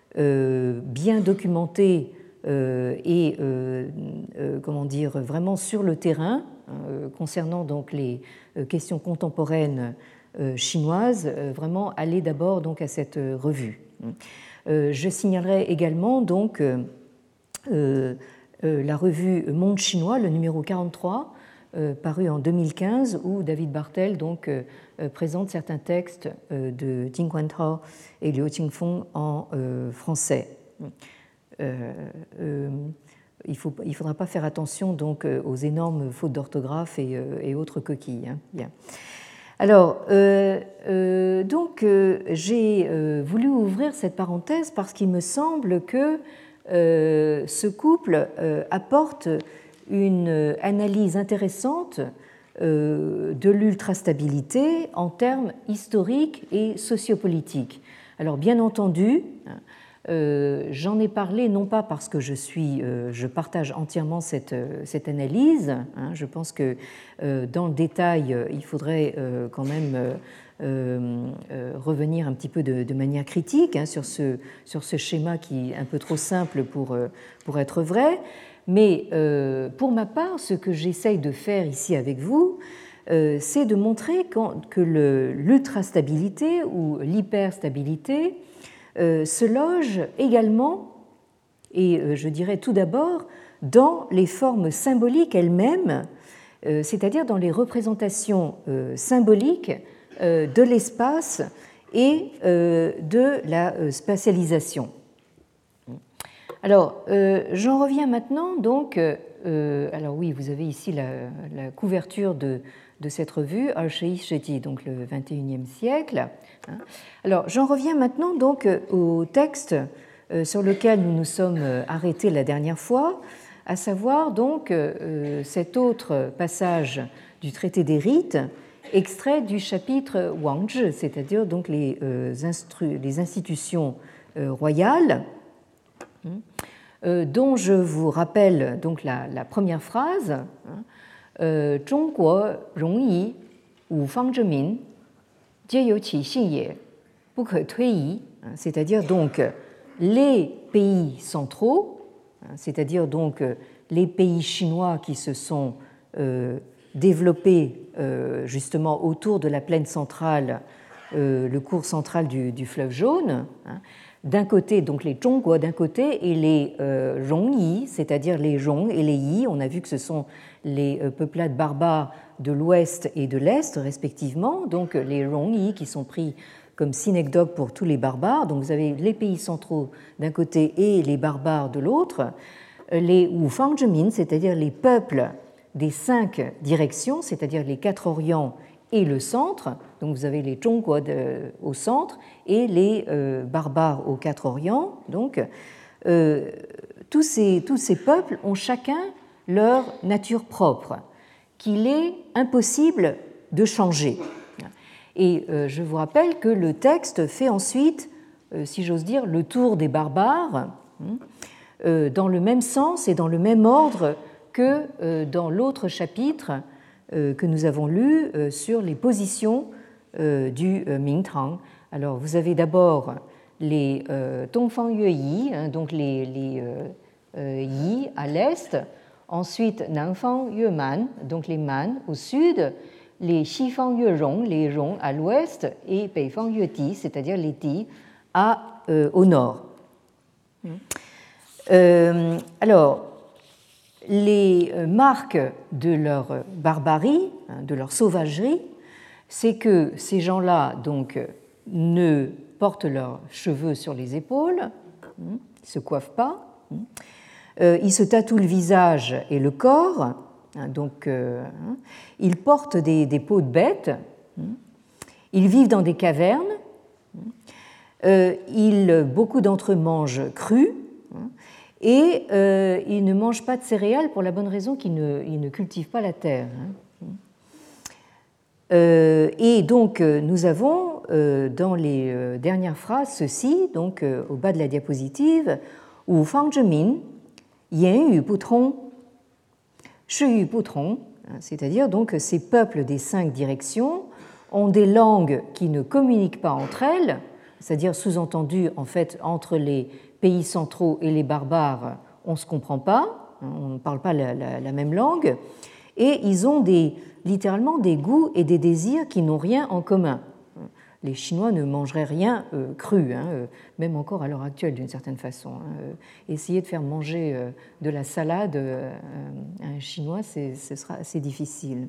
[SPEAKER 1] bien documentée et comment dire vraiment sur le terrain concernant donc les questions contemporaines chinoises. Vraiment, allez d'abord donc à cette revue. Je signalerai également donc euh, euh, la revue Monde chinois, le numéro quarante-trois, euh, paru en deux mille quinze, où David Bartel donc, euh, présente certains textes euh, de Jing Guantao et Liu Qingfeng en euh, français. Euh, euh, il ne il faudra pas faire attention donc, aux énormes fautes d'orthographe et, euh, et autres coquilles. Hein. Bien. Alors, euh, euh, donc, euh, j'ai euh, voulu ouvrir cette parenthèse parce qu'il me semble que euh, ce couple euh, apporte une analyse intéressante euh, de l'ultrastabilité en termes historiques et sociopolitiques. Alors, bien entendu, euh, j'en ai parlé non pas parce que je suis, euh, je partage entièrement cette, cette analyse. Hein, je pense que euh, dans le détail, il faudrait euh, quand même euh, euh, revenir un petit peu de, de manière critique hein, sur, ce, sur ce schéma qui est un peu trop simple pour, pour être vrai. Mais euh, pour ma part, ce que j'essaye de faire ici avec vous, euh, c'est de montrer quand, que l'ultrastabilité ou l'hyperstabilité euh, se loge également, et euh, je dirais tout d'abord, dans les formes symboliques elles-mêmes, euh, c'est-à-dire dans les représentations euh, symboliques euh, de l'espace et euh, de la euh, spatialisation. Alors, euh, j'en reviens maintenant, donc, euh, alors oui, vous avez ici la, la couverture de, de cette revue, Archeï-Chetty, donc le vingt et unième siècle. Alors, j'en reviens maintenant donc au texte euh, sur lequel nous nous sommes arrêtés la dernière fois, à savoir donc euh, cet autre passage du traité des rites, extrait du chapitre Wangzhi, c'est-à-dire donc les, euh, instru- les institutions euh, royales, Euh, dont je vous rappelle donc la, la première phrase, euh, 中国容夷五方之民皆有其性也不可推移, c'est-à-dire donc les pays centraux, c'est-à-dire donc les pays chinois qui se sont euh, développés euh, justement autour de la plaine centrale, euh, le cours central du, du fleuve Jaune, hein, d'un côté, donc les Zhongguo d'un côté, et les euh, Rongyi, c'est-à-dire les Zhong et les Yi. On a vu que ce sont les euh, peuplades barbares de l'ouest et de l'est, respectivement. Donc les Rongyi qui sont pris comme synecdoques pour tous les barbares. Donc vous avez les pays centraux d'un côté et les barbares de l'autre. Les Wufangzhimin, c'est-à-dire les peuples des cinq directions, c'est-à-dire les quatre orients et le centre. Donc vous avez les Zhongguo au centre et les euh, barbares aux quatre orients. Donc euh, tous, ces, tous ces peuples ont chacun leur nature propre, qu'il est impossible de changer. Et euh, je vous rappelle que le texte fait ensuite, euh, si j'ose dire, le tour des barbares, euh, dans le même sens et dans le même ordre que euh, dans l'autre chapitre euh, que nous avons lu euh, sur les positions euh, du euh, Mingtang. Alors, vous avez d'abord les euh, Dongfang Yue Yi, hein, donc les, les euh, euh, Yi à l'est, ensuite Nanfang Yue Man, donc les Man au sud, les Xifang Yue Rong, les Rong à l'ouest, et Beifang Yue Ti, c'est-à-dire les Ti, à, euh, au nord. Euh, alors, les marques de leur barbarie, de leur sauvagerie, c'est que ces gens-là donc ne portent leurs cheveux sur les épaules, ils ne se coiffent pas, ils se tatouent le visage et le corps, donc ils portent des, des peaux de bêtes, ils vivent dans des cavernes, ils, beaucoup d'entre eux mangent cru, et euh, ils ne mangent pas de céréales pour la bonne raison qu'ils ne, ils ne cultivent pas la terre. Euh, et donc, nous avons euh, dans les euh, dernières phrases ceci, donc euh, au bas de la diapositive, Wu Fang Zhi Min, Yan Yu Bu Tong, Shi Yu Bu Tong, c'est-à-dire donc ces peuples des cinq directions ont des langues qui ne communiquent pas entre elles, c'est-à-dire sous-entendu en fait entre les pays centraux et les barbares, on ne se comprend pas, on ne parle pas la, la, la même langue, et ils ont des, littéralement des goûts et des désirs qui n'ont rien en commun. les Chinois ne mangeraient rien euh, cru, hein, euh, même encore à l'heure actuelle d'une certaine façon. Hein. Euh, essayer de faire manger euh, de la salade euh, à un Chinois, ce sera assez difficile.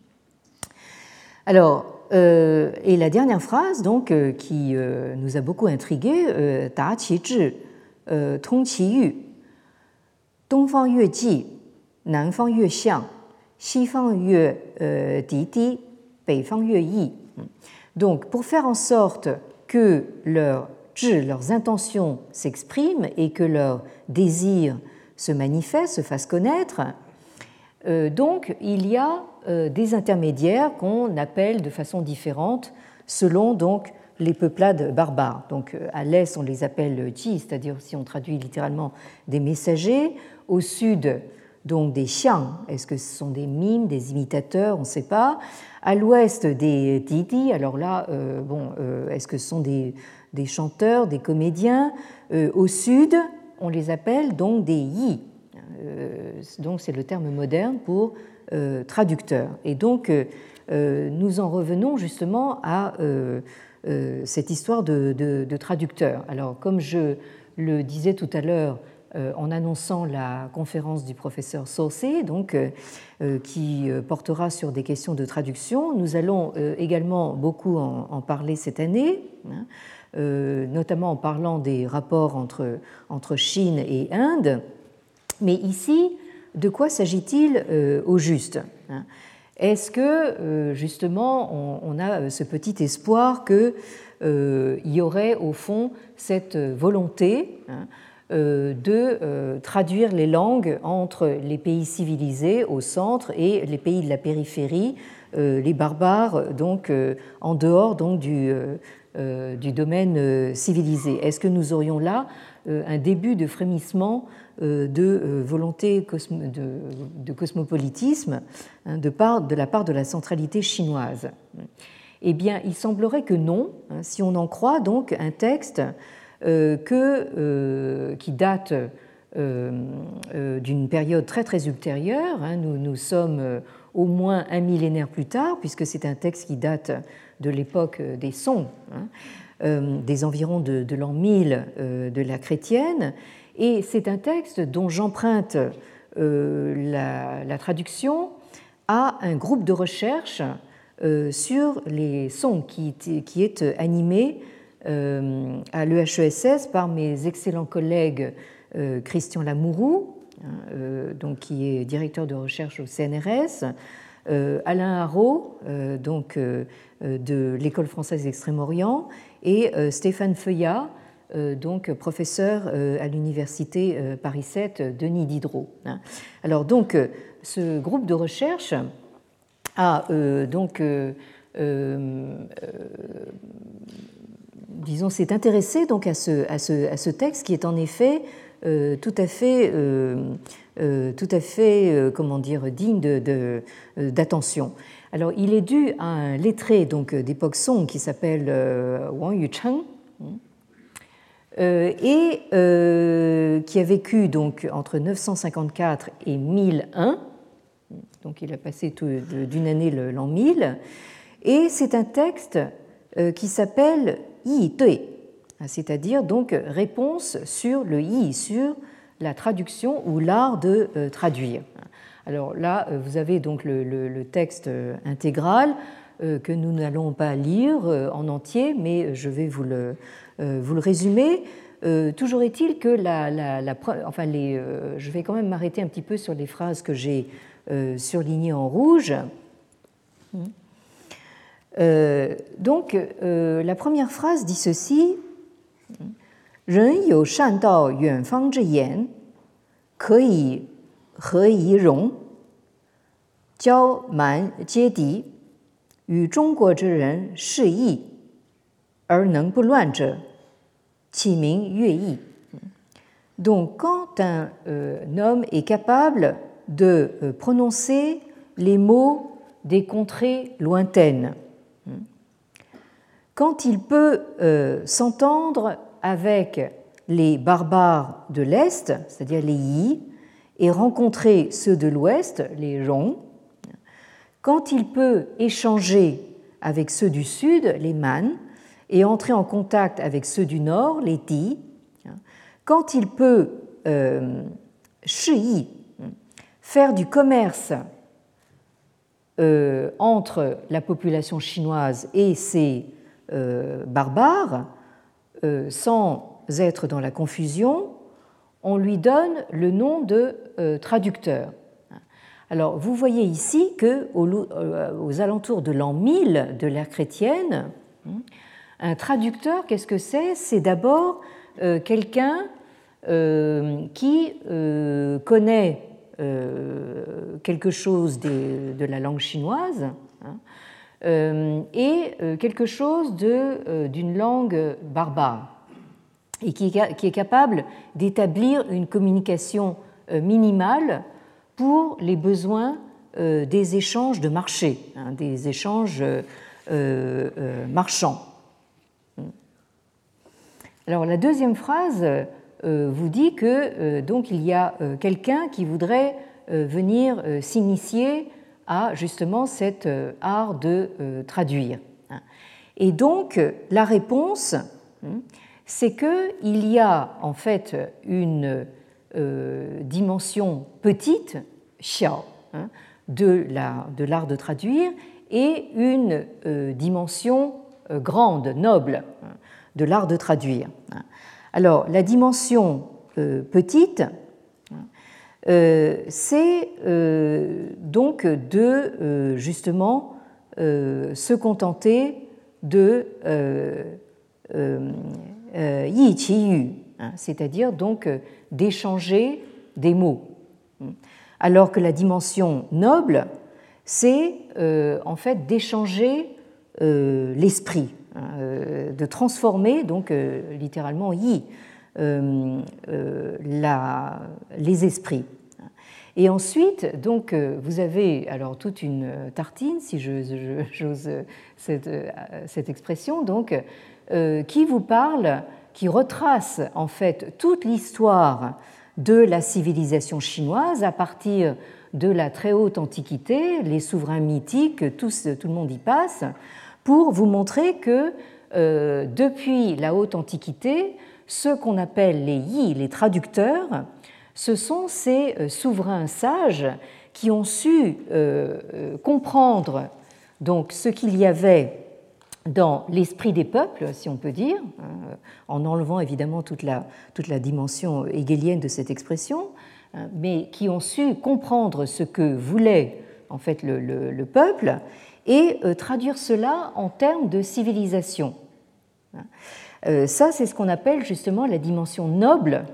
[SPEAKER 1] Alors, euh, et la dernière phrase donc, euh, qui euh, nous a beaucoup intrigués, Da qi zhi, tong qi yu, dong fang yue ji, nan fang yue xiang, xi fang yue di di, bei fang yue yi. Donc, pour faire en sorte que leurs leurs intentions s'expriment et que leurs désirs se manifestent, se fassent connaître, euh, donc il y a euh, des intermédiaires qu'on appelle de façon différente selon donc les peuplades barbares. Donc, à l'est, on les appelle ji, c'est-à-dire si on traduit littéralement des messagers. Au sud, donc des xiang. Est-ce que ce sont des mimes, des imitateurs? On ne sait pas. À l'ouest, des didi. Alors là, euh, bon, euh, est-ce que ce sont des, des chanteurs, des comédiens? euh, Au sud, on les appelle donc des yi. Euh, donc c'est le terme moderne pour euh, traducteur. Et donc euh, nous en revenons justement à euh, euh, cette histoire de, de, de traducteur. Alors comme je le disais tout à l'heure, Euh, en annonçant la conférence du professeur Saucé, donc, euh, qui portera sur des questions de traduction. Nous allons euh, également beaucoup en, en parler cette année, hein, euh, notamment en parlant des rapports entre, entre Chine et Inde. Mais ici, de quoi s'agit-il euh, au juste, hein? Est-ce que, euh, justement, on, on a ce petit espoir qu'il euh, y aurait, au fond, cette volonté, hein, de traduire les langues entre les pays civilisés au centre et les pays de la périphérie, les barbares, donc en dehors donc, du, du domaine civilisé? Est-ce que nous aurions là un début de frémissement de volonté de, de cosmopolitisme de, part, de la part de la centralité chinoise? Eh bien, il semblerait que non, si on en croit donc un texte Euh, que, euh, qui date euh, euh, d'une période très très ultérieure. Hein. Nous, nous sommes euh, au moins un millénaire plus tard, puisque c'est un texte qui date de l'époque des Song, hein, euh, des environs de, de l'an mille euh, de la chrétienne. Et c'est un texte dont j'emprunte euh, la, la traduction à un groupe de recherche euh, sur les Song qui, qui est animé à l'E H E S S par mes excellents collègues euh, Christian Lamourou, euh, donc, qui est directeur de recherche au C N R S, euh, Alain Haro, euh, donc, euh, de l'École française d'Extrême-Orient, et euh, Stéphane Feuillat, euh, donc, professeur euh, à l'Université euh, Paris sept, Denis Diderot. Alors, donc, ce groupe de recherche a euh, donc euh, euh, disons, s'est intéressé donc à ce, à ce, à ce texte qui est en effet euh, tout à fait, euh, euh, tout à fait euh, comment dire, digne de, de, d'attention. Alors, il est dû à un lettré donc, d'époque Song qui s'appelle euh, Wang Yucheng euh, et euh, qui a vécu donc, entre neuf cent cinquante-quatre et mille un. Donc, il a passé tout, d'une année l'an mille. Et c'est un texte euh, qui s'appelle Yi Dui, c'est-à-dire donc réponse sur le yi, sur la traduction ou l'art de euh, traduire. Alors là, vous avez donc le, le, le texte intégral euh, que nous n'allons pas lire euh, en entier, mais je vais vous le, euh, vous le résumer. Euh, toujours est-il que la, la, la, enfin les, euh, je vais quand même m'arrêter un petit peu sur les phrases que j'ai euh, surlignées en rouge. Euh, donc, euh, la première phrase dit ceci: « Ren you shan dao yuan fang zhi yan, ke yi he yi rong, jiao man jie di, yu zhongguo zhi ren shi yi, er neng bu luan zhe, qi ming yue yi. » Donc, quand un, euh, un homme est capable de euh, prononcer les mots des contrées lointaines, quand il peut euh, s'entendre avec les barbares de l'Est, c'est-à-dire les Yi, et rencontrer ceux de l'Ouest, les Rong, quand il peut échanger avec ceux du Sud, les Man, et entrer en contact avec ceux du nord, les Ti, quand il peut euh, shiyi, faire du commerce euh, entre la population chinoise et ses euh, barbares, euh, sans être dans la confusion, on lui donne le nom de euh, traducteur. Alors, vous voyez ici qu'aux aux alentours de l'an mille de l'ère chrétienne, un traducteur, qu'est-ce que c'est? C'est d'abord euh, quelqu'un euh, qui euh, connaît euh, quelque chose de, de la langue chinoise hein, euh, et euh, quelque chose de, euh, d'une langue barbare et qui, qui est capable d'établir une communication euh, minimale pour les besoins euh, des échanges de marché, hein, des échanges euh, euh, marchands. Alors la deuxième phrase euh, vous dit que euh, donc il y a euh, quelqu'un qui voudrait euh, venir euh, s'initier à justement cet euh, art de euh, traduire. Et donc la réponse, hein, c'est qu'il y a en fait une euh, dimension petite, xiao, hein, de, la, de l'art de traduire et une euh, dimension euh, grande, noble, hein, de l'art de traduire. Alors, la dimension euh, petite, euh, c'est euh, donc de euh, justement euh, se contenter de euh, euh, euh, yi qi yu, hein, c'est-à-dire donc euh, d'échanger des mots. Alors que la dimension noble, c'est euh, en fait d'échanger euh, l'esprit, hein, de transformer, donc euh, littéralement yi, euh, euh, la, les esprits. Et ensuite, donc, vous avez alors toute une tartine, si je, je, j'ose cette, cette expression, donc, euh, qui vous parle, qui retrace en fait toute l'histoire de la civilisation chinoise à partir de la très haute antiquité, les souverains mythiques, tous, tout le monde y passe, pour vous montrer que euh, depuis la haute antiquité, ceux qu'on appelle les yi, les traducteurs, ce sont ces souverains sages qui ont su euh, comprendre donc ce qu'il y avait dans l'esprit des peuples, si on peut dire, en enlevant évidemment toute la, toute la dimension hegélienne de cette expression, mais qui ont su comprendre ce que voulait en fait le, le, le peuple et traduire cela en termes de civilisation. Ça, c'est ce qu'on appelle justement la dimension noble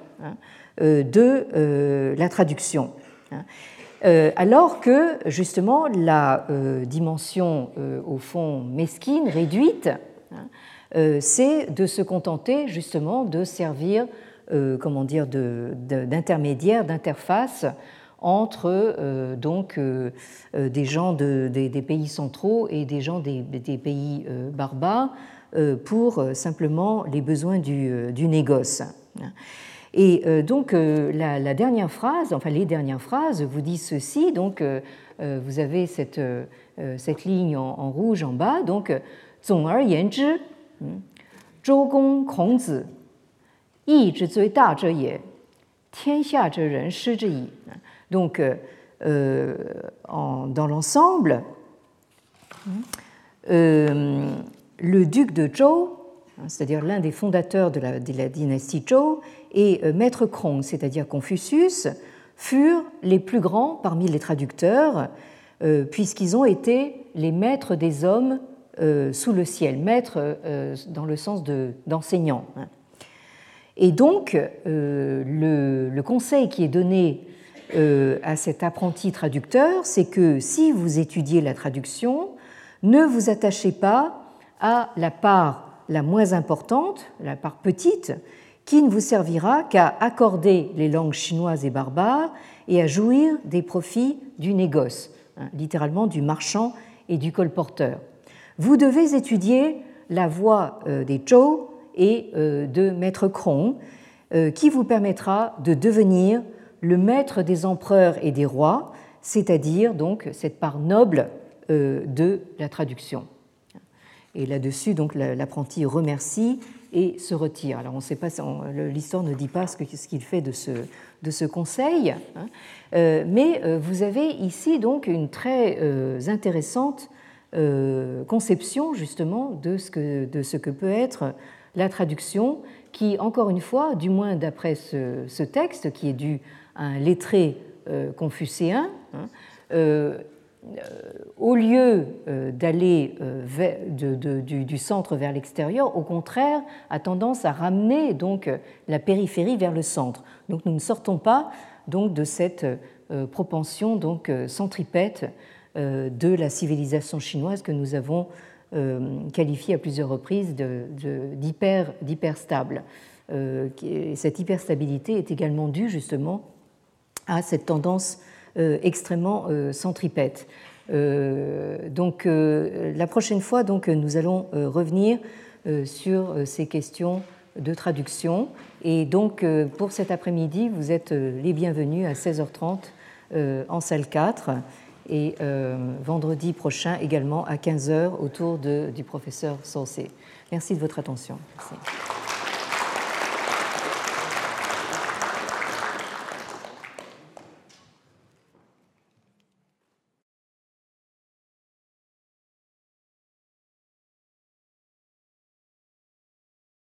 [SPEAKER 1] de la traduction. Alors que justement la dimension au fond mesquine, réduite, c'est de se contenter justement de servir, comment dire, de, de, d'intermédiaire, d'interface entre donc des gens de, des, des pays centraux et des gens des, des pays barbares pour simplement les besoins du, du négoce. Et donc la, la dernière phrase, enfin les dernières phrases vous disent ceci, donc vous avez cette, cette ligne en, en rouge en bas, donc 总而言之，周公孔子义之最大者也，天下之人师之矣。Donc euh, en, dans l'ensemble, euh, le duc de Zhou, c'est-à-dire l'un des fondateurs de la, de la dynastie Zhou, et Maître Krong, c'est-à-dire Confucius, furent les plus grands parmi les traducteurs, euh, puisqu'ils ont été les maîtres des hommes euh, sous le ciel, maîtres euh, dans le sens de, d'enseignants. Et donc, euh, le, le conseil qui est donné euh, à cet apprenti traducteur, c'est que si vous étudiez la traduction, ne vous attachez pas à la part la moins importante, la part petite, qui ne vous servira qu'à accorder les langues chinoises et barbares et à jouir des profits du négoce, hein, littéralement du marchand et du colporteur. Vous devez étudier la voie euh, des Zhou et euh, de Maître Krong, euh, qui vous permettra de devenir le maître des empereurs et des rois, c'est-à-dire donc cette part noble euh, de la traduction. Et là-dessus, donc, l'apprenti remercie et se retire. Alors, on ne sait pas, l'histoire ne dit pas ce qu'il fait de ce, de ce conseil, hein, euh, mais euh, vous avez ici donc une très euh, intéressante euh, conception justement de ce, que, de ce que peut être la traduction, qui, encore une fois, du moins d'après ce, ce texte, qui est dû à un lettré euh, confucéen, hein, euh, au lieu d'aller de, de, du, du centre vers l'extérieur, au contraire, a tendance à ramener donc la périphérie vers le centre. Donc nous ne sortons pas donc de cette propension donc centripète de la civilisation chinoise que nous avons qualifiée à plusieurs reprises d'hyper, d'hyperstable. Cette hyperstabilité est également due justement à cette tendance Euh, extrêmement euh, centripète. Euh, donc, euh, la prochaine fois, donc, nous allons euh, revenir euh, sur euh, ces questions de traduction. Et donc, euh, pour cet après-midi, vous êtes euh, les bienvenus à seize heures trente euh, en salle quatre et euh, vendredi prochain également à quinze heures autour de, du professeur Saucé. Merci de votre attention. Merci.